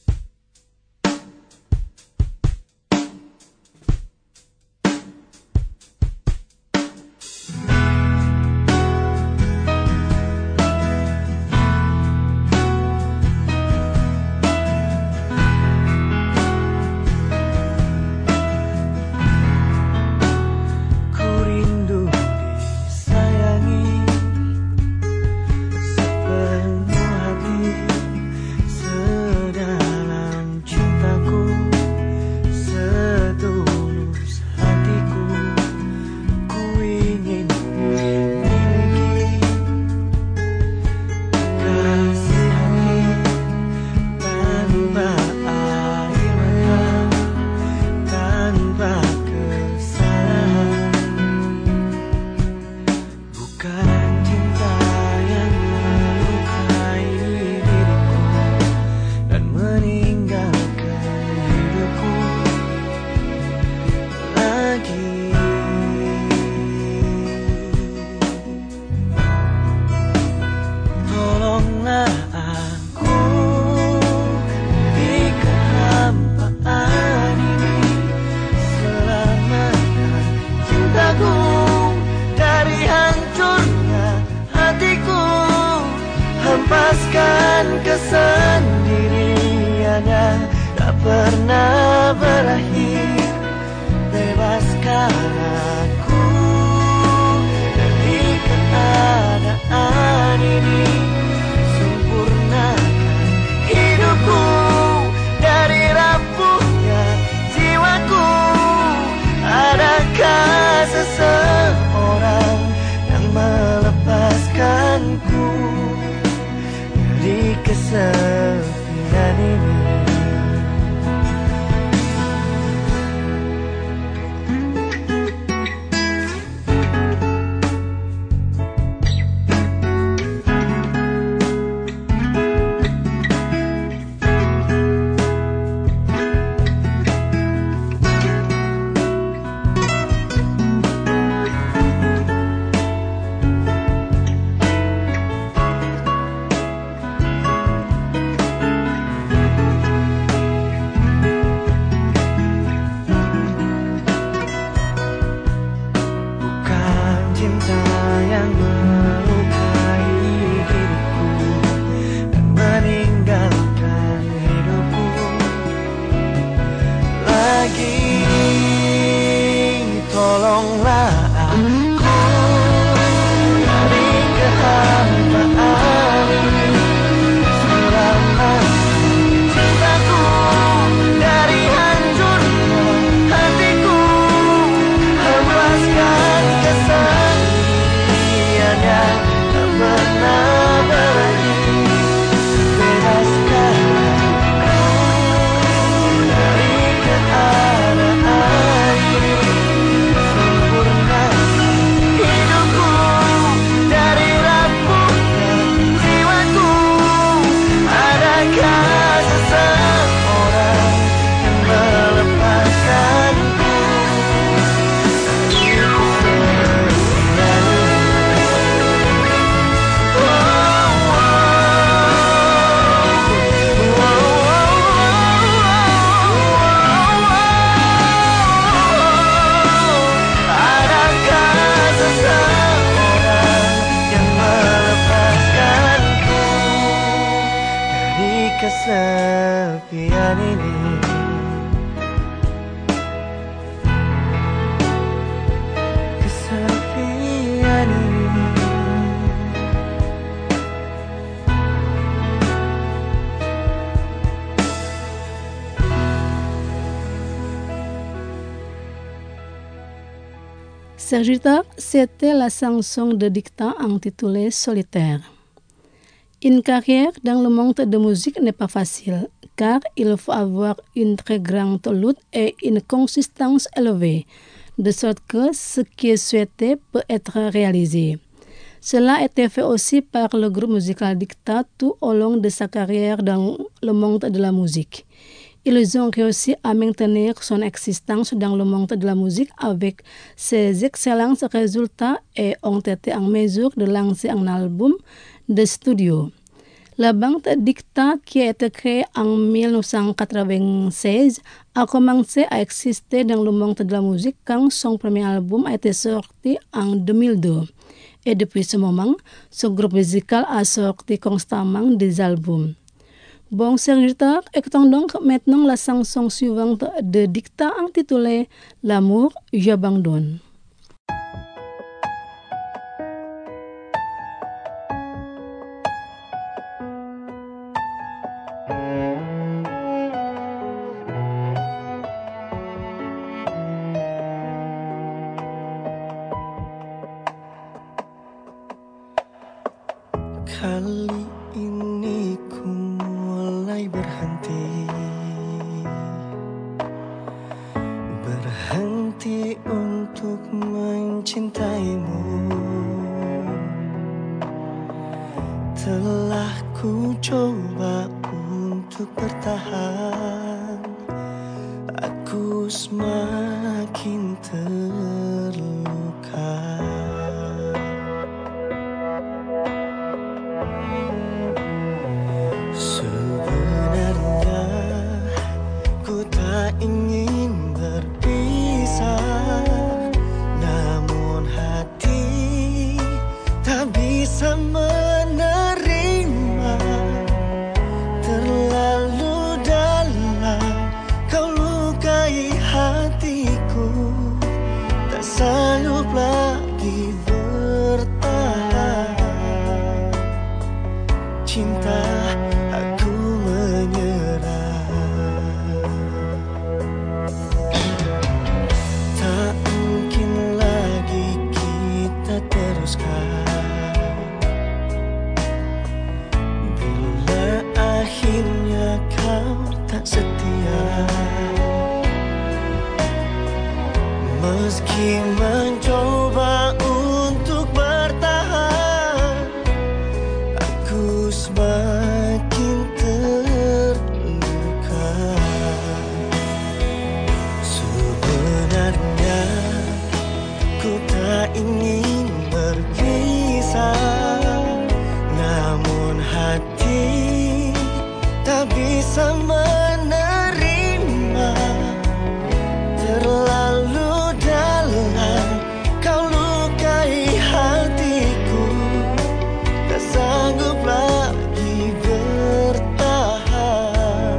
kesepian ini. Kesepian ini. Sergita, c'était la chanson de Dicta intitulée Solitaire. Une carrière dans le monde de musique n'est pas facile, car il faut avoir une très grande lutte et une consistance élevée, de sorte que ce qui est souhaité peut être réalisé. Cela a été fait aussi par le groupe musical Dicta tout au long de sa carrière dans le monde de la musique. Ils ont réussi à maintenir son existence dans le monde de la musique avec ses excellents résultats et ont été en mesure de lancer un album de studio. La bande Dicta, qui a été créée en 1996, a commencé à exister dans le monde de la musique quand son premier album a été sorti en 2002. Et depuis ce moment, ce groupe musical a sorti constamment des albums. Bon, serviteur, écoutons donc maintenant la chanson suivante de Dicta intitulée L'amour, j'abandonne. Kali ini ku mulai berhenti untuk mencintaimu. Telah ku coba untuk bertahan, aku semakin terluka. Sebenarnya ku tak ingin berpisah, namun hati tak bisa menerima. Terlalu dalam kau lukai hatiku, tak sanggup lagi bertahan. Cinta, aku menyerah. Tak mungkin lagi kita teruskan bila akhirnya kau tak setia. Meski mencoba untuk bertahan, aku semakin terluka. Sebenarnya ku tak ingin berpisah, namun hati tak bisa menerima. Terlalu dalam kau lukai hatiku, tak sanggup lagi bertahan.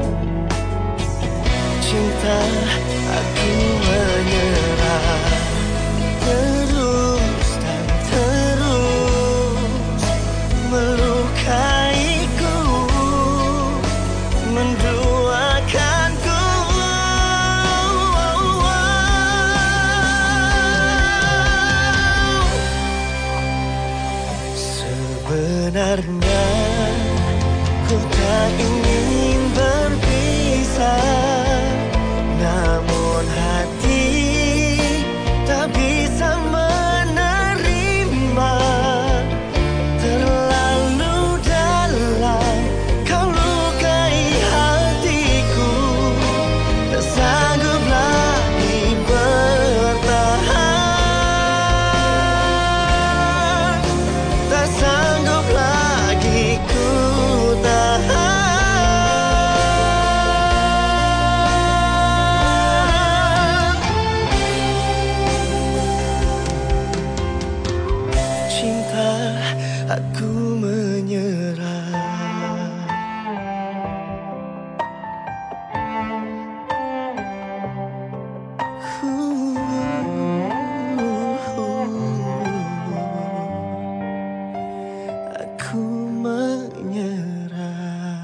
Cinta, aku menyerah. Terus dan terus melukaiku, menduakanku. Sebenarnya ku tak ingin berpisah, namun hati tak bisa menerima. Terlalu dalam kau lukai hatiku, tak sanggup lagi bertahan. Tak sanggup lagi ku tahan. Cinta, aku menyerah. Aku menyerah.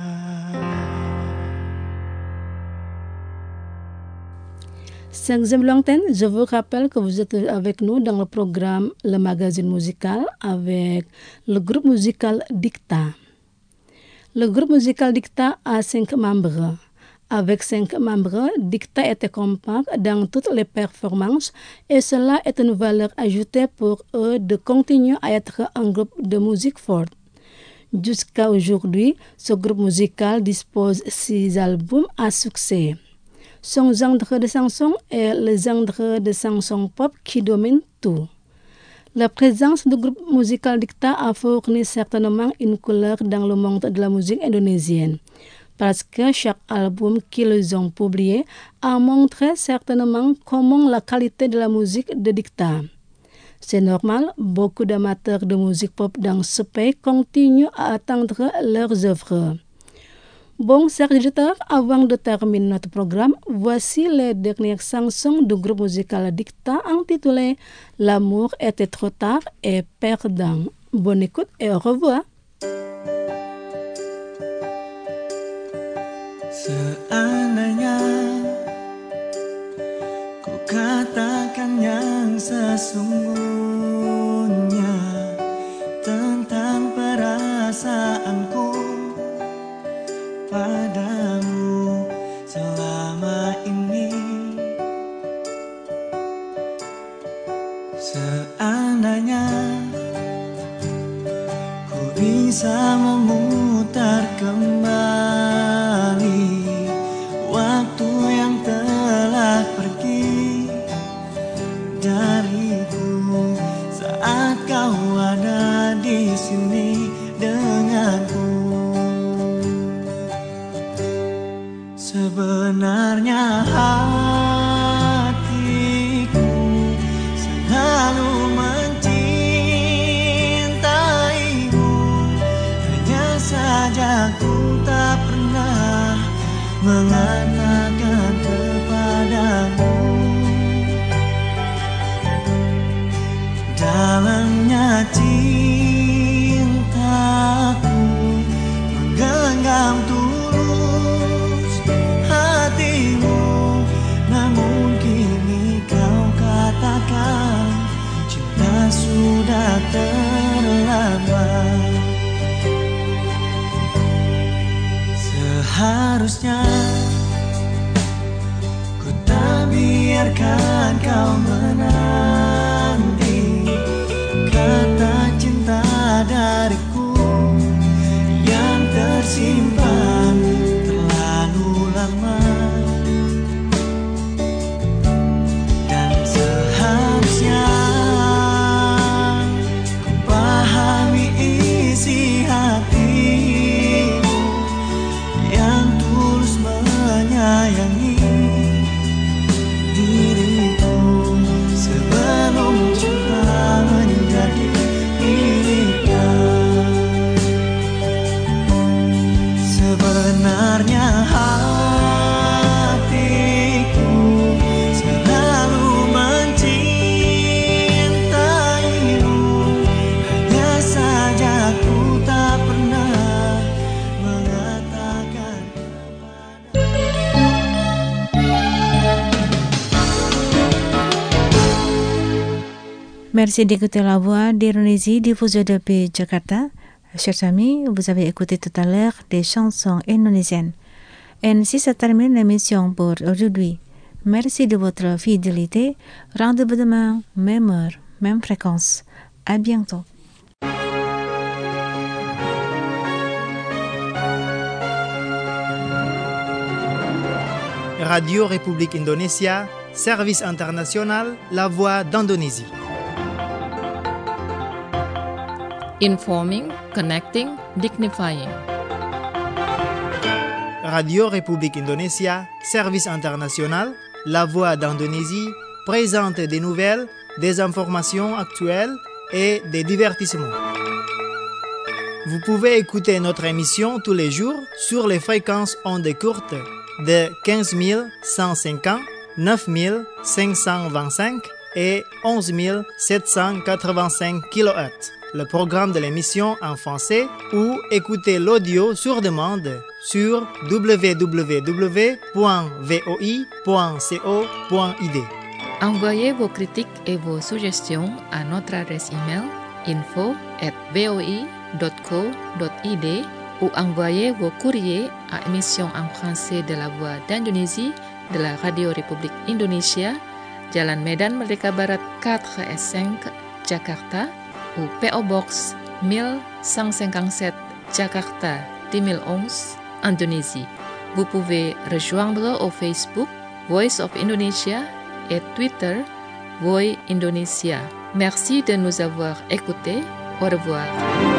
Cinquième l'antenne, je vous rappelle que vous êtes avec nous dans le programme Le Magazine Musical avec le groupe musical Dicta. Le groupe musical Dicta a 5 membres. Avec 5 membres, Dicta était compact dans toutes les performances et cela est une valeur ajoutée pour eux de continuer à être un groupe de musique forte. Jusqu'à aujourd'hui, ce groupe musical dispose 6 albums à succès. Son genre de chanson est le genre de chanson pop qui domine tout. La présence du groupe musical Dicta a fourni certainement une couleur dans le monde de la musique indonésienne, parce que chaque album qu'ils ont publié a montré certainement comment la qualité de la musique de Dicta. C'est normal, beaucoup d'amateurs de musique pop dans ce pays continuent à attendre leurs œuvres. Bon, chers auditeurs, avant de terminer notre programme, voici les dernières chansons du groupe musical Dicta intitulées « L'amour était trop tard et perdant ». Bonne écoute et au revoir. Seandainya ku katakan yang sesungguhnya tentang perasaanku padamu selama ini, seandainya ku bisa memutar kembali waktu yang telah pergi dariku saat kau ada di sini denganku. Sebenarnya hatiku selalu mencintaimu, hanya saja ku tak pernah mengatakan kepadamu. Dalamnya cintaku menggenggam tulus hatimu, namun kini kau katakan cinta sudah terlambat. Seharusnya ku tak biarkan kau menanti kata cinta dariku yang tersimpan terlalu lama. Dan seharusnya ku pahami isi hatimu yang tulus menyayangi diriku sebelum cinta menjadi miliknya. Sebenarnya hatiku selalu mencintaimu, hanya saja ku tak pernah mengatakan Merci d'écouter la voix d'Indonésie diffusée depuis Jakarta. Chers amis, vous avez écouté tout à l'heure des chansons indonésiennes. Ainsi se termine l'émission pour aujourd'hui. Merci de votre fidélité. Rendez-vous demain, même heure, même fréquence. À bientôt. Radio République Indonésia, service international, la voix d'Indonésie. Informing, connecting, dignifying. Radio République Indonésia, service international, la voix d'Indonésie, présente des nouvelles, des informations actuelles et des divertissements. Vous pouvez écouter notre émission tous les jours sur les fréquences ondes courtes de 15 150, 9 525 et 11 785 kHz. Le programme de l'émission en français ou écouter l'audio sur demande sur www.voi.co.id. Envoyez vos critiques et vos suggestions à notre adresse email info@voi.co.id ou envoyez vos courriers à émission en français de la Voix d'Indonésie de la Radio République Indonésia, Jalan Medan Merdeka Barat 4S5, Jakarta, ou PO Box 1157 Jakarta 2011, Indonésie. Vous pouvez rejoindre au Facebook Voice of Indonesia et Twitter Voi Indonesia. Merci de nous avoir écoutés. Au revoir.